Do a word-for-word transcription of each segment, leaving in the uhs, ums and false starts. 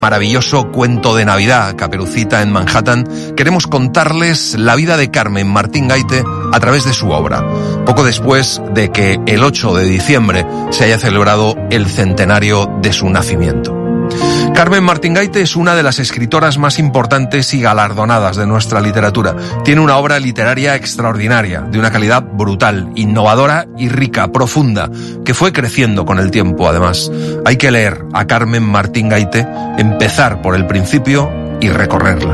maravilloso cuento de Navidad, Caperucita en Manhattan, queremos contarles la vida de Carmen Martín Gaite a través de su obra, poco después de que el ocho de diciembre se haya celebrado el centenario de su nacimiento. Carmen Martín Gaite es una de las escritoras más importantes y galardonadas de nuestra literatura. Tiene una obra literaria extraordinaria, de una calidad brutal, innovadora y rica, profunda, que fue creciendo con el tiempo, además. Hay que leer a Carmen Martín Gaite, empezar por el principio y recorrerla.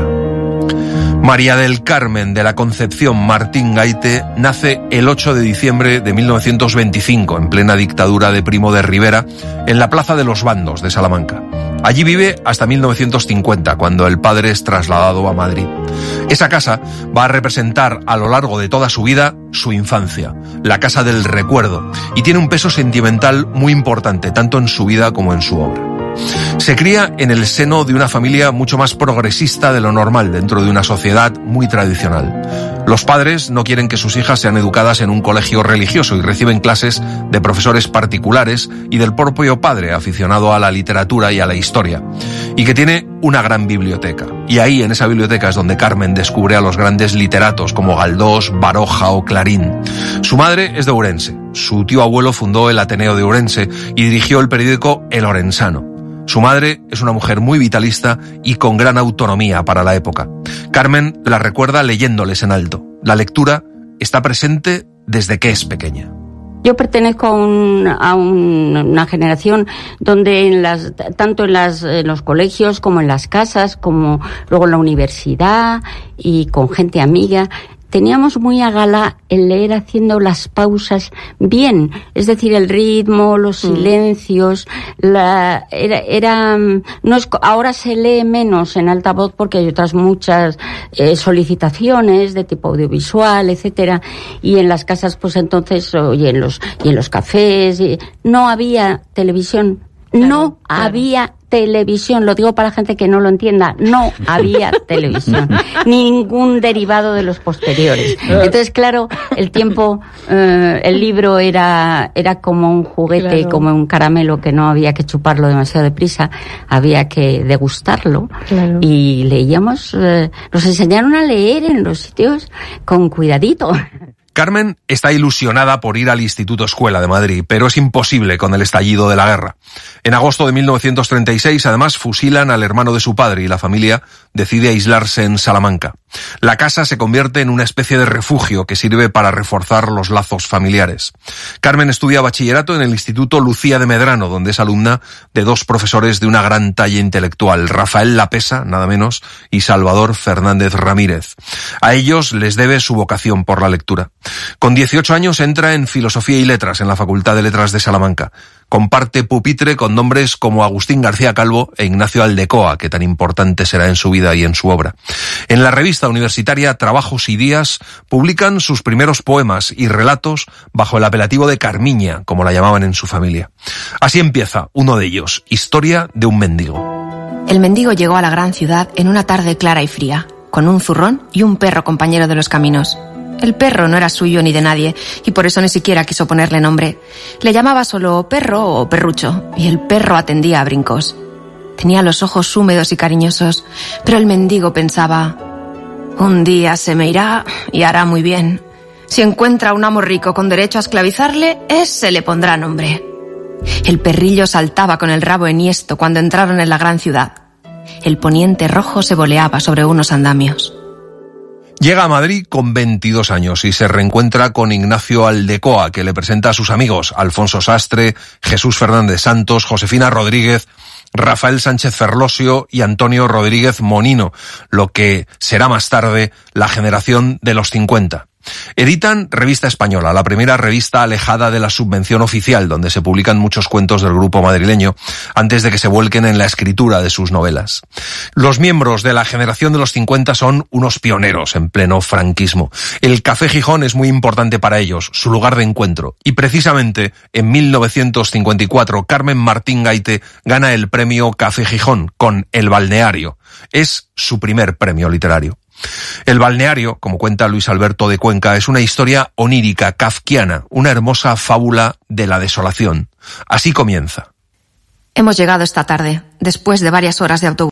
María del Carmen de la Concepción Martín Gaite nace el ocho de diciembre de mil novecientos veinticinco, en plena dictadura de Primo de Rivera, en la Plaza de los Bandos de Salamanca. Allí vive hasta mil novecientos cincuenta, cuando el padre es trasladado a Madrid. Esa casa va a representar a lo largo de toda su vida su infancia, la casa del recuerdo, y tiene un peso sentimental muy importante, tanto en su vida como en su obra. Se cría en el seno de una familia mucho más progresista de lo normal dentro de una sociedad muy tradicional. Los padres no quieren que sus hijas sean educadas en un colegio religioso y reciben clases de profesores particulares y del propio padre aficionado a la literatura y a la historia, y que tiene una gran biblioteca. Y ahí, en esa biblioteca, es donde Carmen descubre a los grandes literatos como Galdós, Baroja o Clarín. Su madre es de Ourense. Su tío abuelo fundó el Ateneo de Ourense y dirigió el periódico El Orensano. Su madre es una mujer muy vitalista y con gran autonomía para la época. Carmen la recuerda leyéndoles en alto. La lectura está presente desde que es pequeña. Yo pertenezco a, un, a un, una generación donde en las, tanto en, las, en los colegios como en las casas, como luego en la universidad y con gente amiga, teníamos muy a gala el leer haciendo las pausas bien, es decir, el ritmo, los silencios, la, era, era, no es, ahora se lee menos en altavoz porque hay otras muchas eh, solicitaciones de tipo audiovisual, etcétera, y en las casas, pues entonces, y en los, y en los cafés, y, no había televisión. Claro, no claro. había televisión, lo digo para gente que no lo entienda, no había televisión, ningún derivado de los posteriores. Entonces, claro, el tiempo, eh, el libro era era como un juguete, claro. como un caramelo que no había que chuparlo demasiado deprisa, había que degustarlo, claro. y leíamos, eh, nos enseñaron a leer en los sitios con cuidadito. Carmen está ilusionada por ir al Instituto Escuela de Madrid, pero es imposible con el estallido de la guerra. En agosto de mil novecientos treinta y seis, además, fusilan al hermano de su padre y la familia decide aislarse en Salamanca. La casa se convierte en una especie de refugio que sirve para reforzar los lazos familiares. Carmen estudia bachillerato en el Instituto Lucía de Medrano, donde es alumna de dos profesores de una gran talla intelectual, Rafael Lapesa, nada menos, y Salvador Fernández Ramírez. A ellos les debe su vocación por la lectura. Con dieciocho años entra en Filosofía y Letras en la Facultad de Letras de Salamanca. Comparte pupitre con nombres como Agustín García Calvo e Ignacio Aldecoa, que tan importante será en su vida y en su obra. En la revista universitaria Trabajos y Días publican sus primeros poemas y relatos bajo el apelativo de Carmiña, como la llamaban en su familia. Así empieza uno de ellos, Historia de un mendigo. El mendigo llegó a la gran ciudad en una tarde clara y fría, con un zurrón y un perro compañero de los caminos. El perro no era suyo ni de nadie, y por eso ni siquiera quiso ponerle nombre. Le llamaba solo perro o perrucho, y el perro atendía a brincos. Tenía los ojos húmedos y cariñosos, pero el mendigo pensaba: un día se me irá y hará muy bien. Si encuentra un amo rico con derecho a esclavizarle, ese le pondrá nombre. El perrillo saltaba con el rabo enhiesto cuando entraron en la gran ciudad. El poniente rojo se voleaba sobre unos andamios. Llega a Madrid con veintidós años y se reencuentra con Ignacio Aldecoa, que le presenta a sus amigos Alfonso Sastre, Jesús Fernández Santos, Josefina Rodríguez, Rafael Sánchez Ferlosio y Antonio Rodríguez Monino, lo que será más tarde la generación de los cincuenta. Editan Revista Española, la primera revista alejada de la subvención oficial, donde se publican muchos cuentos del grupo madrileño, antes de que se vuelquen en la escritura de sus novelas. Los miembros de la generación de los cincuenta son unos pioneros en pleno franquismo. El Café Gijón es muy importante para ellos, su lugar de encuentro. Y precisamente en mil novecientos cincuenta y cuatro, Carmen Martín Gaite gana el premio Café Gijón con El Balneario. Es su primer premio literario. El balneario, como cuenta Luis Alberto de Cuenca, es una historia onírica, kafkiana, una hermosa fábula de la desolación. Así comienza. Hemos llegado esta tarde, después de varias horas de autobús.